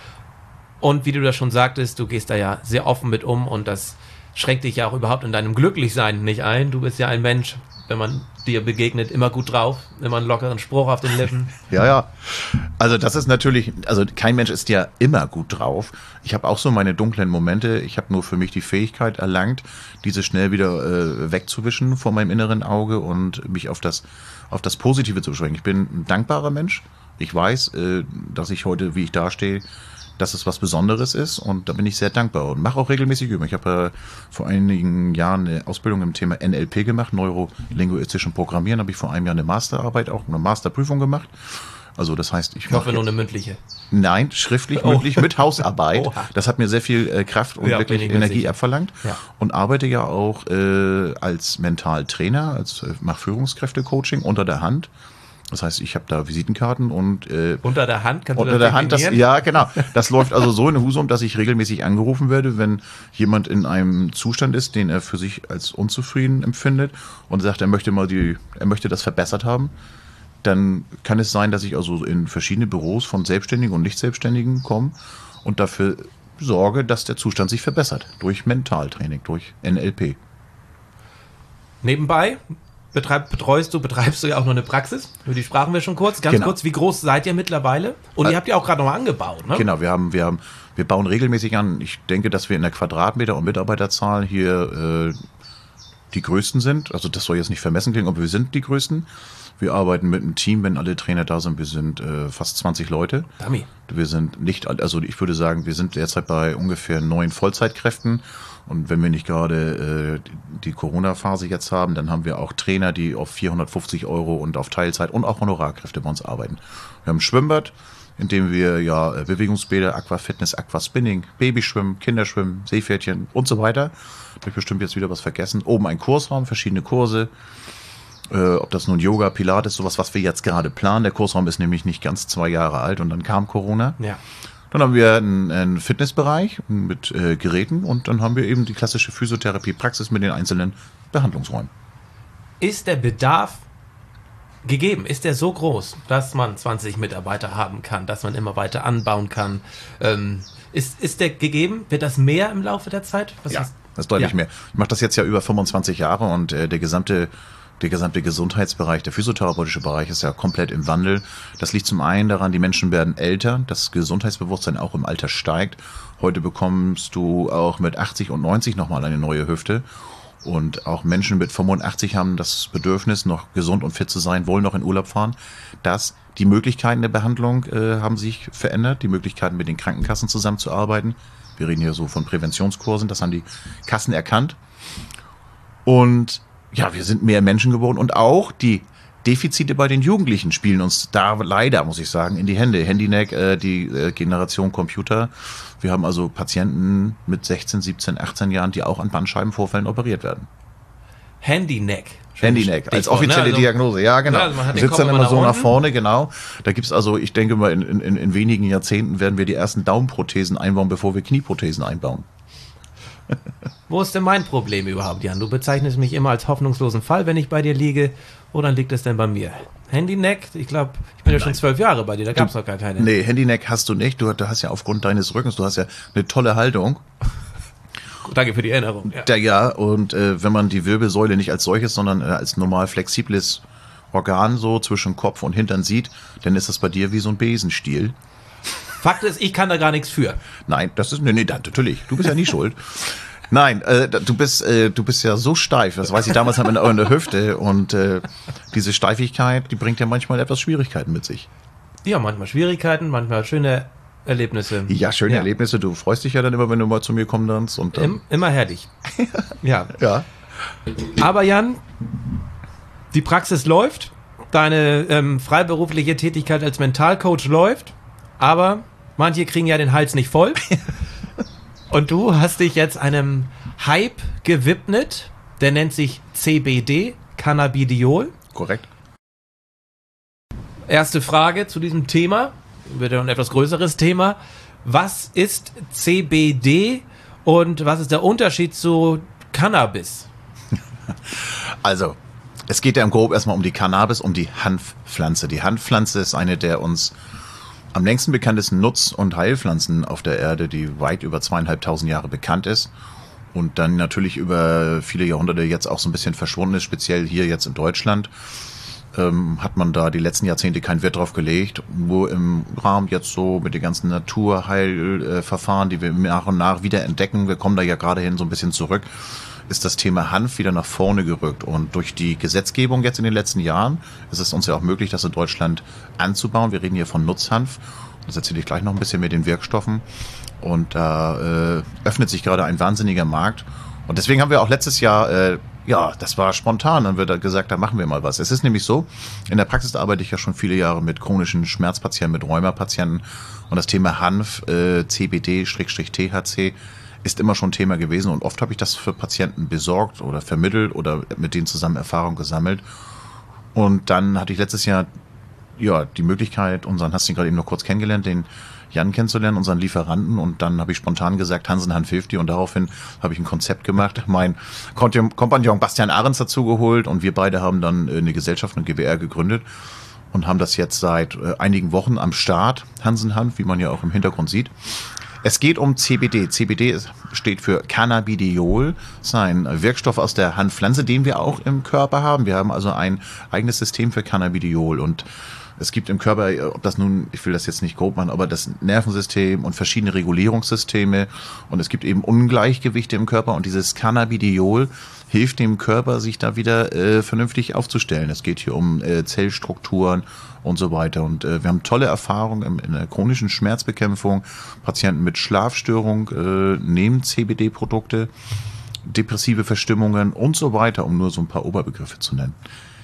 Und wie du das schon sagtest, du gehst da ja sehr offen mit um und das schränkt dich ja auch überhaupt in deinem Glücklichsein nicht ein. Du bist ja ein Mensch, wenn man dir begegnet, immer gut drauf, immer einen lockeren Spruch auf den Lippen. Ja, ja. Also das ist natürlich, also kein Mensch ist ja immer gut drauf. Ich habe auch so meine dunklen Momente. Ich habe nur für mich die Fähigkeit erlangt, diese schnell wieder äh, wegzuwischen vor meinem inneren Auge und mich auf das, auf das Positive zu beschränken. Ich bin ein dankbarer Mensch. Ich weiß, äh, dass ich heute, wie ich dastehe, dass es was Besonderes ist und da bin ich sehr dankbar und mache auch regelmäßig Übungen. Ich habe äh, vor einigen Jahren eine Ausbildung im Thema N L P gemacht, neurolinguistischen Programmieren, habe ich vor einem Jahr eine Masterarbeit, auch eine Masterprüfung gemacht. Also das heißt, ich, ich hoffe nur eine mündliche. Nein, schriftlich, oh. mündlich, mit Hausarbeit. Oha. Das hat mir sehr viel äh, Kraft und ja, wirklich Energie abverlangt. Ja. Und arbeite ja auch äh, als Mentaltrainer, als äh, mache Führungskräfte-Coaching unter der Hand. Das heißt, ich habe da Visitenkarten und äh, unter der Hand kannst unter du das der Hand, das, ja genau. Das läuft also so in Husum, dass ich regelmäßig angerufen werde, wenn jemand in einem Zustand ist, den er für sich als unzufrieden empfindet und sagt, er möchte mal die, er möchte das verbessert haben. Dann kann es sein, dass ich also in verschiedene Büros von Selbstständigen und Nicht-Selbstständigen komme und dafür sorge, dass der Zustand sich verbessert durch Mentaltraining, durch N L P. Nebenbei Betreib, betreust du, betreibst du ja auch noch eine Praxis, über die sprachen wir schon kurz. Ganz genau. kurz, wie groß seid ihr mittlerweile? Und ihr habt ja auch gerade nochmal angebaut, ne? Genau, wir haben, wir haben, wir bauen regelmäßig an. Ich denke, dass wir in der Quadratmeter- und Mitarbeiterzahl hier äh, die Größten sind. Also das soll jetzt nicht vermessen klingen, aber wir sind die Größten. Wir arbeiten mit einem Team, wenn alle Trainer da sind. Wir sind äh, fast zwanzig Leute. Dummy. Wir sind nicht, also ich würde sagen, wir sind derzeit bei ungefähr neun Vollzeitkräften. Und wenn wir nicht gerade äh, die Corona-Phase jetzt haben, dann haben wir auch Trainer, die auf vierhundertfünfzig Euro und auf Teilzeit und auch Honorarkräfte bei uns arbeiten. Wir haben ein Schwimmbad, in dem wir ja Bewegungsbäder, Aquafitness, Aquaspinning, Babyschwimmen, Kinderschwimmen, Seepferdchen und so weiter. Habe ich bestimmt jetzt wieder was vergessen. Oben ein Kursraum, verschiedene Kurse. Äh, ob das nun Yoga, Pilates, sowas, was wir jetzt gerade planen. Der Kursraum ist nämlich nicht ganz zwei Jahre alt und dann kam Corona. Ja. Dann haben wir einen, einen Fitnessbereich mit äh, Geräten und dann haben wir eben die klassische Physiotherapie-Praxis mit den einzelnen Behandlungsräumen. Ist der Bedarf gegeben? Ist der so groß, dass man zwanzig Mitarbeiter haben kann, dass man immer weiter anbauen kann? Ähm, ist, ist der gegeben? Wird das mehr im Laufe der Zeit? Was ja, heißt? das ist deutlich Ja. mehr. Ich mache das jetzt ja über fünfundzwanzig Jahre und äh, der gesamte Der gesamte Gesundheitsbereich, der physiotherapeutische Bereich ist ja komplett im Wandel. Das liegt zum einen daran, die Menschen werden älter, das Gesundheitsbewusstsein auch im Alter steigt. Heute bekommst du auch mit achtzig und neunzig nochmal eine neue Hüfte. Und auch Menschen mit fünfundachtzig haben das Bedürfnis, noch gesund und fit zu sein, wollen noch in Urlaub fahren. Das, die Möglichkeiten der Behandlung äh, haben sich verändert, die Möglichkeiten mit den Krankenkassen zusammenzuarbeiten. Wir reden hier so von Präventionskursen, das haben die Kassen erkannt. Und ja, wir sind mehr Menschen geworden und auch die Defizite bei den Jugendlichen spielen uns da leider, muss ich sagen, in die Hände. Handyneck, äh, die äh, Generation Computer. Wir haben also Patienten mit sechzehn, siebzehn, achtzehn Jahren, die auch an Bandscheibenvorfällen operiert werden. Handyneck. Handyneck, als offizielle ne? also, Diagnose, ja genau. Ja, also man hat den Sitzt Kopf dann immer immer so nach nach unten. vorne, genau. Da gibt's also, ich denke mal, in, in, in wenigen Jahrzehnten werden wir die ersten Daumenprothesen einbauen, bevor wir Knieprothesen einbauen. Wo ist denn mein Problem überhaupt, Jan? Du bezeichnest mich immer als hoffnungslosen Fall, wenn ich bei dir liege. Woran liegt es denn bei mir? Handyneck? Ich glaube, ich bin ja schon zwölf Jahre bei dir, da gab es noch gar keine. Nee, Handyneck hast du nicht. Du, du hast ja aufgrund deines Rückens, du hast ja eine tolle Haltung. Danke für die Erinnerung. Ja. Da, ja, und äh, wenn man die Wirbelsäule nicht als solches, sondern äh, als normal flexibles Organ so zwischen Kopf und Hintern sieht, dann ist das bei dir wie so ein Besenstiel. Fakt ist, ich kann da gar nichts für. Nein, das ist, nee, nee, natürlich. Du bist ja nie schuld. Nein, äh, du bist, äh, du bist ja so steif. Das weiß ich damals in der Hüfte. Und äh, diese Steifigkeit, die bringt ja manchmal etwas Schwierigkeiten mit sich. Ja, manchmal Schwierigkeiten, manchmal schöne Erlebnisse. Ja, schöne Ja. Erlebnisse. Du freust dich ja dann immer, wenn du mal zu mir kommen kannst. Und dann, Im, immer herrlich. Ja. ja. Aber Jan, die Praxis läuft. Deine ähm, freiberufliche Tätigkeit als Mentalcoach läuft. Aber manche kriegen ja den Hals nicht voll. Und du hast dich jetzt einem Hype gewidmet, der nennt sich C B D, Cannabidiol. Korrekt. Erste Frage zu diesem Thema, wird ja ein etwas größeres Thema. Was ist C B D und was ist der Unterschied zu Cannabis? Also, es geht ja im Grob erstmal um die Cannabis, um die Hanfpflanze. Die Hanfpflanze ist eine der uns am längsten bekanntesten Nutz- und Heilpflanzen auf der Erde, die weit über zweieinhalbtausend Jahre bekannt ist. und dann natürlich über viele Jahrhunderte jetzt auch so ein bisschen verschwunden ist, speziell hier jetzt in Deutschland, ähm, hat man da die letzten Jahrzehnte keinen Wert drauf gelegt, wo im Rahmen jetzt so mit den ganzen Naturheilverfahren, die wir nach und nach wieder entdecken, wir kommen da ja gerade hin so ein bisschen zurück, ist das Thema Hanf wieder nach vorne gerückt. Und durch die Gesetzgebung jetzt in den letzten Jahren ist es uns ja auch möglich, das in Deutschland anzubauen. Wir reden hier von Nutzhanf. Das erzähle ich gleich noch ein bisschen mit den Wirkstoffen. Und da äh, öffnet sich gerade ein wahnsinniger Markt. Und deswegen haben wir auch letztes Jahr, äh, ja, das war spontan, dann wird da gesagt, da machen wir mal was. Es ist nämlich so, in der Praxis arbeite ich ja schon viele Jahre mit chronischen Schmerzpatienten, mit Rheumapatienten. Und das Thema Hanf, äh, C B D/T H C, ist immer schon Thema gewesen. Und oft habe ich das für Patienten besorgt oder vermittelt oder mit denen zusammen Erfahrung gesammelt. Und dann hatte ich letztes Jahr ja die Möglichkeit, unseren, hast du ihn gerade eben noch kurz kennengelernt, den Jan kennenzulernen, unseren Lieferanten, und dann habe ich spontan gesagt, Hansen Hanf hilft dir, und daraufhin habe ich ein Konzept gemacht, mein Kompagnon Bastian Ahrens dazu geholt, und wir beide haben dann eine Gesellschaft, eine G b R gegründet und haben das jetzt seit einigen Wochen am Start, Hansen Hanf, wie man ja auch im Hintergrund sieht. Es geht um C B D. C B D steht für Cannabidiol. Das ist ein Wirkstoff aus der Hanfpflanze, den wir auch im Körper haben. Wir haben also ein eigenes System für Cannabidiol. Und es gibt im Körper, ob das nun, ich will das jetzt nicht grob machen, aber das Nervensystem und verschiedene Regulierungssysteme. Und es gibt eben Ungleichgewichte im Körper. Und dieses Cannabidiol hilft dem Körper, sich da wieder äh, vernünftig aufzustellen. Es geht hier um äh, Zellstrukturen und so weiter. Und äh, wir haben tolle Erfahrungen in, in der chronischen Schmerzbekämpfung. Patienten mit Schlafstörung äh, nehmen C B D-Produkte, depressive Verstimmungen und so weiter, um nur so ein paar Oberbegriffe zu nennen.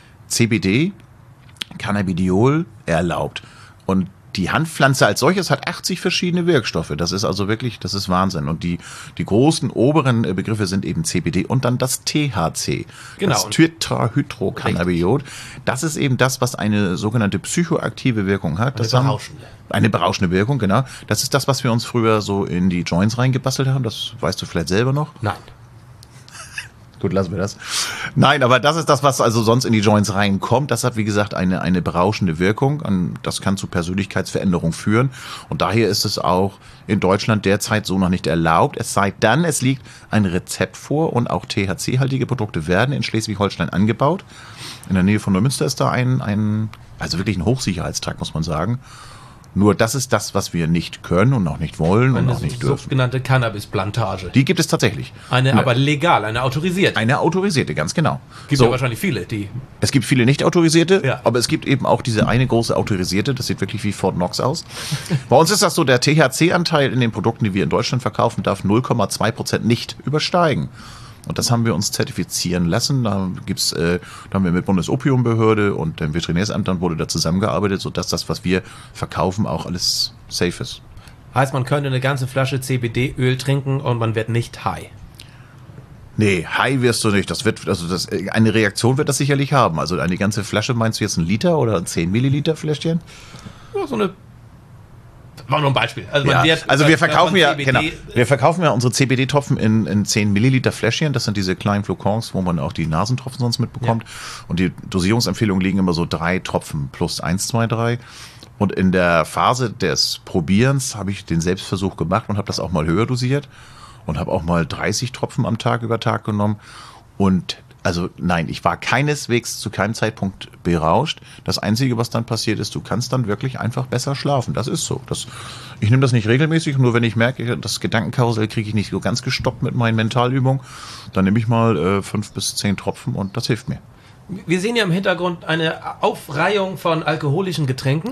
C B D, Cannabidiol, erlaubt. Und die Hanfpflanze als solches hat achtzig verschiedene Wirkstoffe. Das ist also wirklich, das ist Wahnsinn. Und die, die großen oberen Begriffe sind eben C B D und dann das T H C. Genau. Das Tetrahydrocannabidiol. Das ist eben das, was eine sogenannte psychoaktive Wirkung hat. Eine das haben, berauschende. Eine berauschende Wirkung, genau. Das ist das, was wir uns früher so in die Joints reingebastelt haben. Das weißt du vielleicht selber noch. Nein. Gut, lassen wir das. Nein, aber das ist das, was also sonst in die Joints reinkommt. Das hat, wie gesagt, eine, eine berauschende Wirkung. Das kann zu Persönlichkeitsveränderung führen. Und daher ist es auch in Deutschland derzeit so noch nicht erlaubt. Es sei denn, es liegt ein Rezept vor, und auch T H C-haltige Produkte werden in Schleswig-Holstein angebaut. In der Nähe von Neumünster ist da ein, ein, also wirklich ein Hochsicherheitstrakt, muss man sagen. Nur das ist das, was wir nicht können und auch nicht wollen und Eine auch nicht dürfen. sogenannte Cannabisplantage. Die gibt es tatsächlich. Eine Ja. aber legal, eine autorisierte. Eine autorisierte, ganz genau. Gibt So. ja wahrscheinlich viele, die. Es gibt viele nicht autorisierte, Ja. aber es gibt eben auch diese eine große autorisierte, das sieht wirklich wie Fort Knox aus. Bei uns ist das so, der T H C-Anteil in den Produkten, die wir in Deutschland verkaufen, darf null Komma zwei Prozent nicht übersteigen. Und das haben wir uns zertifizieren lassen. Da gibt's, äh, da haben wir mit Bundesopiumbehörde und dem Veterinärsamt, dann wurde da zusammengearbeitet, sodass das, was wir verkaufen, auch alles safe ist. Heißt, man könnte eine ganze Flasche C B D-Öl trinken und man wird nicht high. Nee, high wirst du nicht. Das wird, also das, eine Reaktion wird das sicherlich haben. Also eine ganze Flasche, meinst du jetzt ein Liter oder ein zehn Milliliter Fläschchen? Ja, so eine. War nur ein Beispiel. Also, man Ja, wird, also wir wenn verkaufen man ja, C B D genau, wir verkaufen ja unsere C B D-Tropfen in, in zehn Milliliter Fläschchen. Das sind diese kleinen Flakons, wo man auch die Nasentropfen sonst mitbekommt. Ja. Und die Dosierungsempfehlungen liegen immer so drei Tropfen plus eins, zwei, drei. Und in der Phase des Probierens habe ich den Selbstversuch gemacht und habe das auch mal höher dosiert und habe auch mal dreißig Tropfen am Tag über Tag genommen. Und also nein, ich war keineswegs zu keinem Zeitpunkt berauscht. Das Einzige, was dann passiert ist, du kannst dann wirklich einfach besser schlafen. Das ist so. Das, ich nehme das nicht regelmäßig, nur wenn ich merke, das Gedankenkarussell kriege ich nicht so ganz gestoppt mit meinen Mentalübungen, dann nehme ich mal äh, fünf bis zehn Tropfen und das hilft mir. Wir sehen ja im Hintergrund eine Aufreihung von alkoholischen Getränken.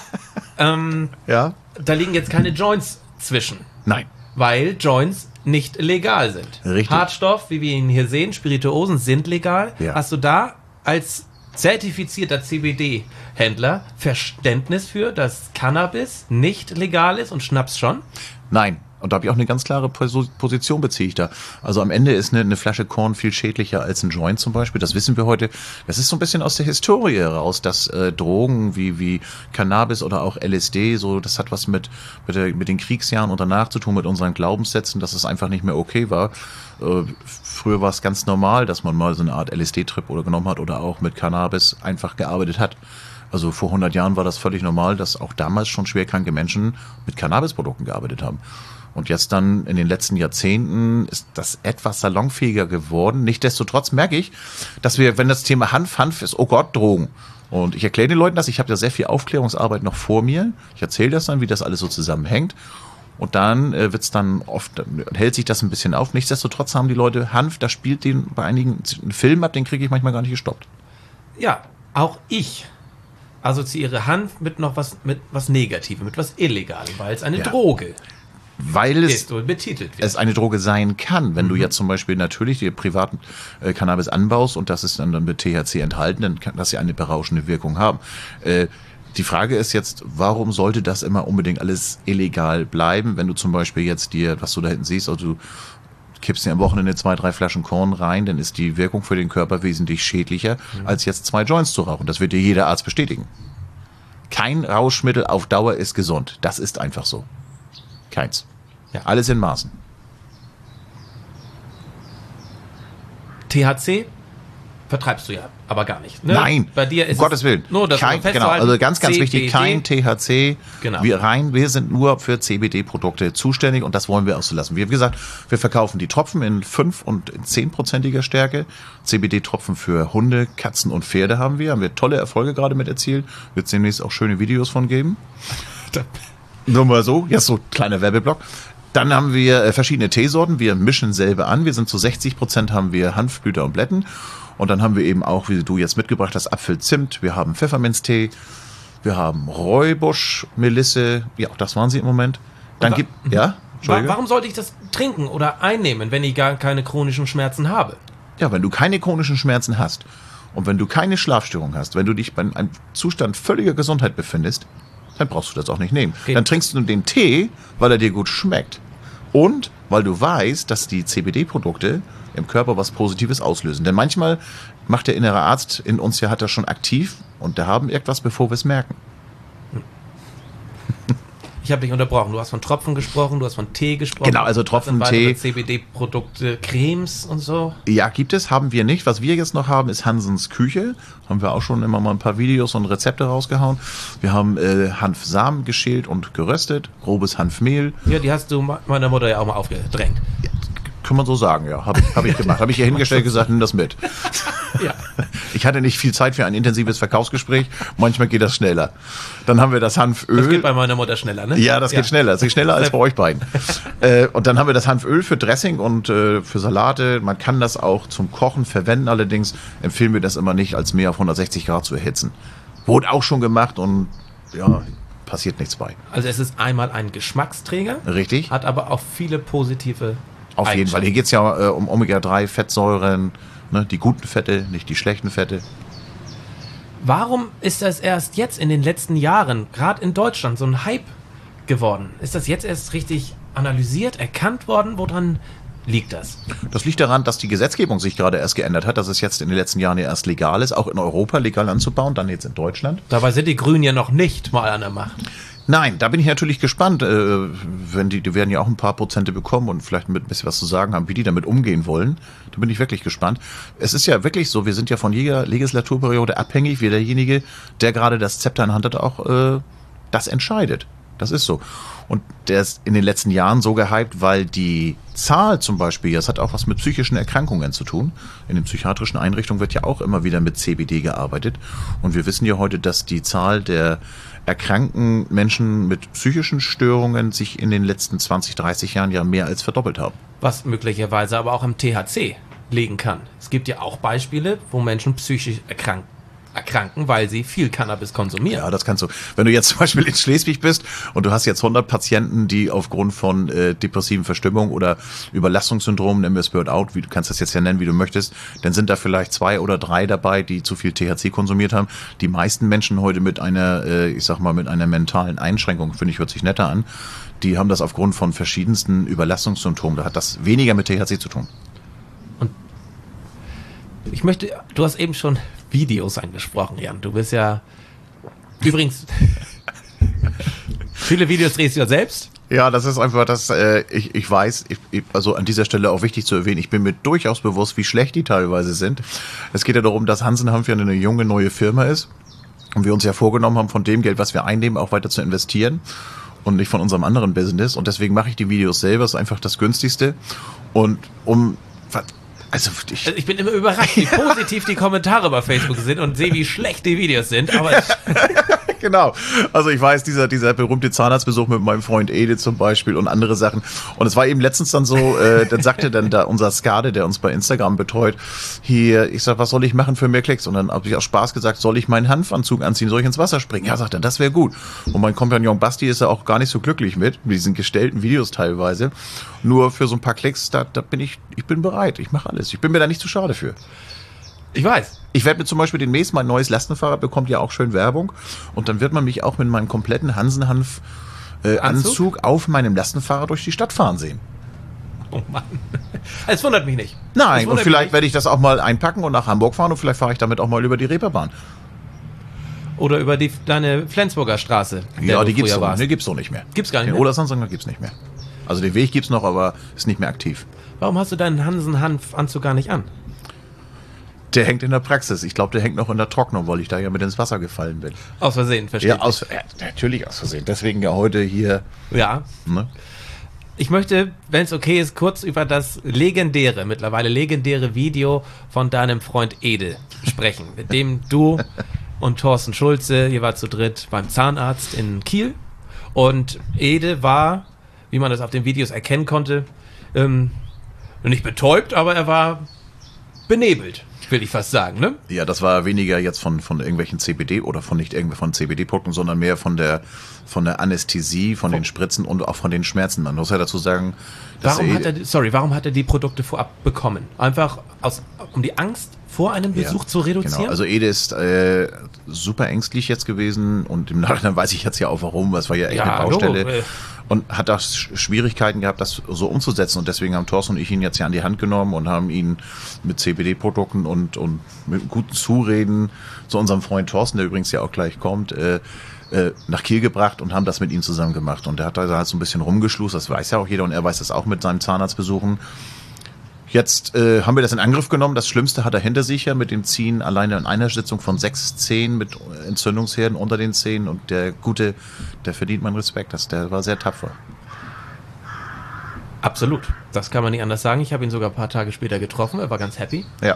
ähm, Ja? da liegen jetzt keine Joints zwischen, Nein. weil Joints nicht legal sind. Richtig. Hartstoff, wie wir ihn hier sehen, Spirituosen sind legal. Ja. Hast du da als zertifizierter C B D-Händler Verständnis für, dass Cannabis nicht legal ist und Schnaps schon? Nein. Und da habe ich auch eine ganz klare Position, beziehe ich da. Also am Ende ist eine, eine Flasche Korn viel schädlicher als ein Joint zum Beispiel. Das wissen wir heute. Das ist so ein bisschen aus der Historie heraus, dass äh, Drogen wie, wie Cannabis oder auch L S D, so, das hat was mit, mit, der, mit den Kriegsjahren und danach zu tun, mit unseren Glaubenssätzen, dass es einfach nicht mehr okay war. Äh, früher war es ganz normal, dass man mal so eine Art L S D-Trip oder genommen hat oder auch mit Cannabis einfach gearbeitet hat. Also vor hundert Jahren war das völlig normal, dass auch damals schon schwerkranke Menschen mit Cannabisprodukten gearbeitet haben. Und jetzt dann in den letzten Jahrzehnten ist das etwas salonfähiger geworden. Nichtsdestotrotz merke ich, dass wir, wenn das Thema Hanf, Hanf ist, oh Gott, Drogen. Und ich erkläre den Leuten das, ich habe ja sehr viel Aufklärungsarbeit noch vor mir. Ich erzähle das dann, wie das alles so zusammenhängt. Und dann äh, wird's dann oft, dann hält sich das ein bisschen auf. Nichtsdestotrotz haben die Leute Hanf, da spielt den bei einigen einen Film ab, den kriege ich manchmal gar nicht gestoppt. Ja, auch ich assoziiere Hanf mit noch was, mit was Negativem, mit was Illegalem, weil es eine Ja. Droge Weil es ist und betitelt wird. es eine Droge sein kann. Wenn mhm. du jetzt zum Beispiel natürlich dir privaten äh, Cannabis anbaust und das ist dann, dann mit T H C enthalten, dann kann das ja eine berauschende Wirkung haben. Äh, die Frage ist jetzt, warum sollte das immer unbedingt alles illegal bleiben, wenn du zum Beispiel jetzt dir, was du da hinten siehst, also du kippst dir am Wochenende zwei, drei Flaschen Korn rein, dann ist die Wirkung für den Körper wesentlich schädlicher, mhm. als jetzt zwei Joints zu rauchen. Das wird dir jeder Arzt bestätigen. Kein Rauschmittel auf Dauer ist gesund. Das ist einfach so. Keins. Ja. Alles in Maßen. T H C vertreibst du ja, aber gar nicht. Ne? Nein, bei dir ist um Gottes Willen. Nur das kein, genau, also ganz, ganz C B D. wichtig, kein T H C. Genau. Wir rein, wir sind nur für C B D-Produkte zuständig und das wollen wir auch so lassen. Wie gesagt, wir verkaufen die Tropfen in fünf und in zehnprozentiger Stärke. C B D-Tropfen für Hunde, Katzen und Pferde haben wir. Haben wir tolle Erfolge gerade mit erzielt. Wird es demnächst auch schöne Videos von geben. Nur mal so, jetzt so kleiner Werbeblock. Dann haben wir äh, verschiedene Teesorten. Wir mischen selber an. Wir sind zu sechzig Prozent haben wir Hanfblüter und Blätten. Und dann haben wir eben auch, wie du jetzt mitgebracht hast, Apfelzimt. Wir haben Pfefferminztee. Wir haben Räubusch, Melisse. Ja, auch das waren sie im Moment. Dann wa- gibt, ja, Entschuldige. Warum sollte ich das trinken oder einnehmen, wenn ich gar keine chronischen Schmerzen habe? Ja, wenn du keine chronischen Schmerzen hast und wenn du keine Schlafstörung hast, wenn du dich bei einem Zustand völliger Gesundheit befindest, dann brauchst du das auch nicht nehmen. Okay. Dann trinkst du den Tee, weil er dir gut schmeckt. Und weil du weißt, dass die C B D-Produkte im Körper was Positives auslösen. Denn manchmal macht der innere Arzt in uns ja, hat das schon aktiv und da haben irgendwas, bevor wir es merken. Ich habe dich unterbrochen. Du hast von Tropfen gesprochen, du hast von Tee gesprochen. Genau, also Tropfen, Was sind weitere Tee. C B D-Produkte, Cremes und so. Ja, gibt es, haben wir nicht. Was wir jetzt noch haben, ist Hansens Küche. Haben wir auch schon immer mal ein paar Videos und Rezepte rausgehauen. Wir haben äh, Hanfsamen geschält und geröstet, grobes Hanfmehl. Ja, die hast du meiner Mutter ja auch mal aufgedrängt. Kann man so sagen, ja. Habe ich, hab ich gemacht. Habe ich ihr hingestellt, gesagt, nimm das mit. Ja. Ich hatte nicht viel Zeit für ein intensives Verkaufsgespräch. Manchmal geht das schneller. Dann haben wir das Hanföl. Das geht bei meiner Mutter schneller, ne? Ja, das geht schneller. Das geht schneller als bei euch beiden. äh, und dann haben wir das Hanföl für Dressing und äh, für Salate. Man kann das auch zum Kochen verwenden. Allerdings empfehlen wir das immer nicht, als mehr auf hundertsechzig Grad zu erhitzen. Wurde auch schon gemacht und ja, passiert nichts bei. Also es ist einmal ein Geschmacksträger, Richtig? hat aber auch viele positive Auf jeden Fall. Hier geht es ja äh, um Omega drei Fettsäuren, ne, die guten Fette, nicht die schlechten Fette. Warum ist das erst jetzt in den letzten Jahren, gerade in Deutschland, so ein Hype geworden? Ist das jetzt erst richtig analysiert, erkannt worden? Woran liegt das? Das liegt daran, dass die Gesetzgebung sich gerade erst geändert hat, dass es jetzt in den letzten Jahren ja erst legal ist, auch in Europa legal anzubauen, dann jetzt in Deutschland. Dabei sind die Grünen ja noch nicht mal an der Macht. Nein, da bin ich natürlich gespannt, äh, wenn die, die werden ja auch ein paar Prozente bekommen und vielleicht mit ein bisschen was zu sagen haben, wie die damit umgehen wollen. Da bin ich wirklich gespannt. Es ist ja wirklich so, wir sind ja von jeder Legislaturperiode abhängig, wie derjenige, der gerade das Zepter in der Hand hat, auch äh, das entscheidet. Das ist so. Und der ist in den letzten Jahren so gehypt, weil die Zahl zum Beispiel, das hat auch was mit psychischen Erkrankungen zu tun. In den psychiatrischen Einrichtungen wird ja auch immer wieder mit C B D gearbeitet. Und wir wissen ja heute, dass die Zahl der erkrankten Menschen mit psychischen Störungen sich in den letzten zwanzig, dreißig Jahren ja mehr als verdoppelt haben. Was möglicherweise aber auch am T H C liegen kann. Es gibt ja auch Beispiele, wo Menschen psychisch erkranken. erkranken, weil sie viel Cannabis konsumieren. Ja, das kannst du. Wenn du jetzt zum Beispiel in Schleswig bist und du hast jetzt hundert Patienten, die aufgrund von äh, depressiven Verstimmung oder Überlastungssyndrom, nennen wir es Burnout, wie du kannst das jetzt ja nennen, wie du möchtest, dann sind da vielleicht zwei oder drei dabei, die zu viel T H C konsumiert haben. Die meisten Menschen heute mit einer, äh, ich sag mal, mit einer mentalen Einschränkung, finde ich, hört sich netter an, die haben das aufgrund von verschiedensten Überlastungssymptomen. Da hat das weniger mit T H C zu tun. Ich möchte, du hast eben schon Videos angesprochen, Jan. Du bist ja, übrigens, viele Videos drehst du ja selbst. Ja, das ist einfach das, äh, ich, ich weiß, ich, ich, also an dieser Stelle auch wichtig zu erwähnen, ich bin mir durchaus bewusst, wie schlecht die teilweise sind. Es geht ja darum, dass Hansen Hanf ja eine junge, neue Firma ist. Und wir uns ja vorgenommen haben, von dem Geld, was wir einnehmen, auch weiter zu investieren und nicht von unserem anderen Business. Und deswegen mache ich die Videos selber, ist einfach das günstigste. Und um, also ich, also ich bin immer überrascht, wie positiv die Kommentare bei Facebook sind und sehe, wie schlecht die Videos sind. Aber genau. Also ich weiß, dieser, dieser berühmte Zahnarztbesuch mit meinem Freund Ede zum Beispiel und andere Sachen. Und es war eben letztens dann so, äh, dann sagte dann da unser Skade, der uns bei Instagram betreut, hier, ich sag, was soll ich machen für mehr Klicks? Und dann habe ich aus Spaß gesagt, soll ich meinen Hanfanzug anziehen, soll ich ins Wasser springen? Ja, sagt er, das wäre gut. Und mein Kompagnon Basti ist ja auch gar nicht so glücklich mit, mit diesen gestellten Videos teilweise. Nur für so ein paar Klicks, da, da bin ich, ich bin bereit, ich mache alles. Ich bin mir da nicht zu schade für. ich weiß. Ich werde mir zum Beispiel demnächst mein neues Lastenfahrrad, bekommt ja auch schön Werbung. Und dann wird man mich auch mit meinem kompletten Hansenhanf äh, Anzug? Anzug auf meinem Lastenfahrrad durch die Stadt fahren sehen. Oh Mann. Es wundert mich nicht. Es Nein, und wundert mich vielleicht nicht. werde ich das auch mal einpacken und nach Hamburg fahren und vielleicht fahre ich damit auch mal über die Reeperbahn. Oder über die, deine Flensburger Straße. in der Ja, du die gibt's früher doch, warst. nee, gibt's doch nicht mehr. Gibt's gar nicht Den mehr? Odersansanger gibt's nicht mehr. Also den Weg gibt's noch, aber ist nicht mehr aktiv. Warum hast du deinen Hansen-Hanf-Anzug gar nicht an? Der hängt in der Praxis. Ich glaube, der hängt noch in der Trocknung, weil ich da ja mit ins Wasser gefallen bin. Aus Versehen, verstehe. Ja, aus, ja, natürlich aus Versehen. Deswegen ja heute hier. Ja. Ne? Ich möchte, wenn es okay ist, kurz über das legendäre, mittlerweile legendäre Video von deinem Freund Ede sprechen, mit dem du und Thorsten Schulze, ihr wart zu dritt beim Zahnarzt in Kiel. Und Ede war, wie man das auf den Videos erkennen konnte, ähm, nicht betäubt, aber er war benebelt, will ich fast sagen, ne? Ja, das war weniger jetzt von, von irgendwelchen C B D oder von nicht irgendwie von C B D-Produkten, sondern mehr von der, von der Anästhesie, von den Spritzen und auch von den Schmerzen. Man muss ja dazu sagen, dass Warum er- hat er, sorry, warum hat er die Produkte vorab bekommen? Einfach aus, um die Angst vor einem Besuch Ja, zu reduzieren? Genau. Also Ede ist äh, super ängstlich jetzt gewesen und im Nachhinein weiß ich jetzt ja auch warum, das war ja echt Ja, eine Baustelle. Logo, äh. Und hat da Sch- Schwierigkeiten gehabt, das so umzusetzen. Und deswegen haben Thorsten und ich ihn jetzt ja an die Hand genommen und haben ihn mit C B D-Produkten und, und mit guten Zureden zu unserem Freund Thorsten, der übrigens ja auch gleich kommt, äh, äh, nach Kiel gebracht und haben das mit ihm zusammen gemacht. Und der hat da halt so ein bisschen rumgeschlust, das weiß ja auch jeder und er weiß das auch mit seinen Zahnarztbesuchen. Jetzt äh, haben wir das in Angriff genommen. Das Schlimmste hat er hinter sich ja mit dem Ziehen alleine in einer Sitzung von sechs Zähnen mit Entzündungsherden unter den Zähnen. Und der Gute, der verdient meinen Respekt. Das, der war sehr tapfer. Absolut. Das kann man nicht anders sagen. Ich habe ihn sogar ein paar Tage später getroffen. Er war ganz happy. Ja.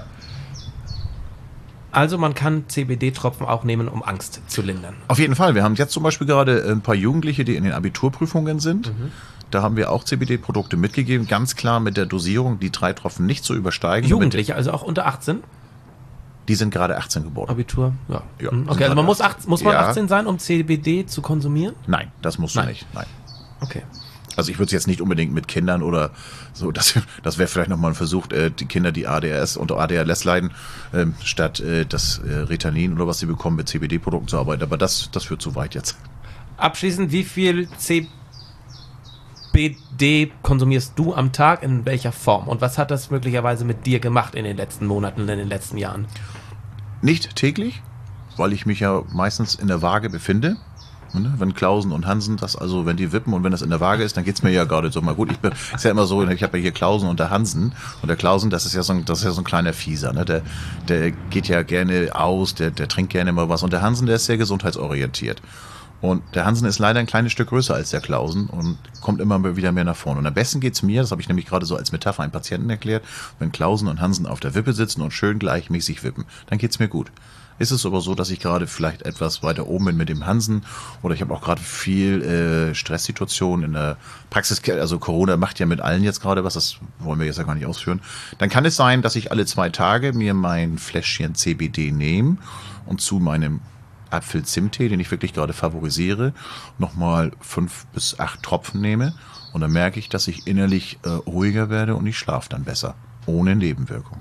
Also man kann C B D-Tropfen auch nehmen, um Angst zu lindern. Auf jeden Fall. Wir haben jetzt zum Beispiel gerade ein paar Jugendliche, die in den Abiturprüfungen sind. Mhm. Da haben wir auch C B D-Produkte mitgegeben. Ganz klar mit der Dosierung, die drei Tropfen nicht zu übersteigen. Jugendliche, also auch unter achtzehn? Die sind gerade achtzehn geworden. Abitur? Ja. Ja, Mhm. sind Okay, also man gerade muss, acht, muss man Ja. achtzehn sein, um C B D zu konsumieren? Nein, das musst du Nein. nicht. Nein. Okay. Also ich würde es jetzt nicht unbedingt mit Kindern oder so, das, das wäre vielleicht nochmal ein Versuch, äh, die Kinder, die A D H S und A D H S leiden, ähm, statt äh, das äh, Ritalin oder was sie bekommen, mit C B D-Produkten zu arbeiten. Aber das, das führt zu weit jetzt. Abschließend, wie viel C B D konsumierst du am Tag, in welcher Form? Und was hat das möglicherweise mit dir gemacht in den letzten Monaten, in den letzten Jahren? Nicht täglich, weil ich mich ja meistens in der Waage befinde. Ne? Wenn Klausen und Hansen das, also wenn die wippen und wenn das in der Waage ist, dann geht's mir ja gerade so mal gut. Ich bin, ist ja immer so, ich habe ja hier Klausen und der Hansen. Und der Klausen, das ist ja so ein, das ist ja so ein kleiner Fieser. Ne? Der, der geht ja gerne aus, der, der trinkt gerne mal was. Und der Hansen, der ist sehr gesundheitsorientiert. Und der Hansen ist leider ein kleines Stück größer als der Klausen und kommt immer wieder mehr nach vorne. Und am besten geht's mir, das habe ich nämlich gerade so als Metapher einem Patienten erklärt, wenn Klausen und Hansen auf der Wippe sitzen und schön gleichmäßig wippen, dann geht's mir gut. Ist es aber so, dass ich gerade vielleicht etwas weiter oben bin mit dem Hansen oder ich habe auch gerade viel äh, Stresssituationen in der Praxis, also Corona macht ja mit allen jetzt gerade was, das wollen wir jetzt ja gar nicht ausführen, dann kann es sein, dass ich alle zwei Tage mir mein Fläschchen C B D nehme und zu meinem Apfel-Zimt-Tee, den ich wirklich gerade favorisiere, nochmal fünf bis acht Tropfen nehme und dann merke ich, dass ich innerlich äh, ruhiger werde und ich schlafe dann besser, ohne Nebenwirkung.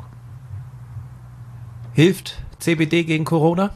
Hilft C B D gegen Corona?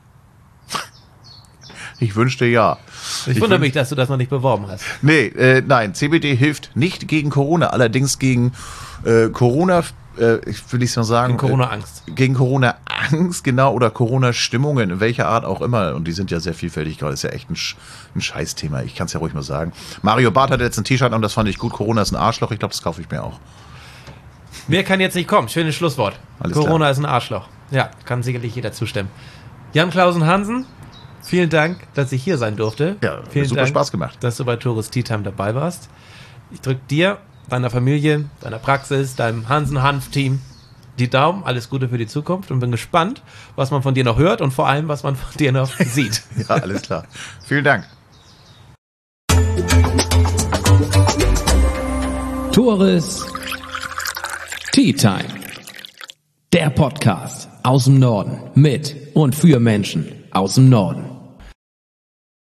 Ich wünschte ja. Ich, Ich wundere wün- mich, dass du das noch nicht beworben hast. Nee, äh, nein, C B D hilft nicht gegen Corona, allerdings gegen äh, Corona, äh, ich will nicht so sagen. Gegen Corona-Angst. Äh, gegen Corona-Angst, genau, oder Corona-Stimmungen, in welcher Art auch immer. Und die sind ja sehr vielfältig gerade, ist ja echt ein, Sch ein Scheißthema, ich kann es ja ruhig mal sagen. Mario Barth hatte jetzt ein T-Shirt und das fand ich gut, Corona ist ein Arschloch, ich glaube, das kaufe ich mir auch. Wer kann jetzt nicht kommen? Schönes Schlusswort. Alles Corona klar. ist ein Arschloch. Ja, kann sicherlich jeder zustimmen. Jan Klausen Hansen, Vielen Dank, dass ich hier sein durfte. Ja, Vielen super Dank, Spaß gemacht. dass du bei Tourist Tea Time dabei warst. Ich drücke dir, deiner Familie, deiner Praxis, deinem Hansen-Hanf-Team die Daumen. Alles Gute für die Zukunft und bin gespannt, was man von dir noch hört und vor allem, was man von dir noch sieht. Ja, alles klar. Vielen Dank. Tourist Tea Time. Der Podcast aus dem Norden mit und für Menschen aus dem Norden.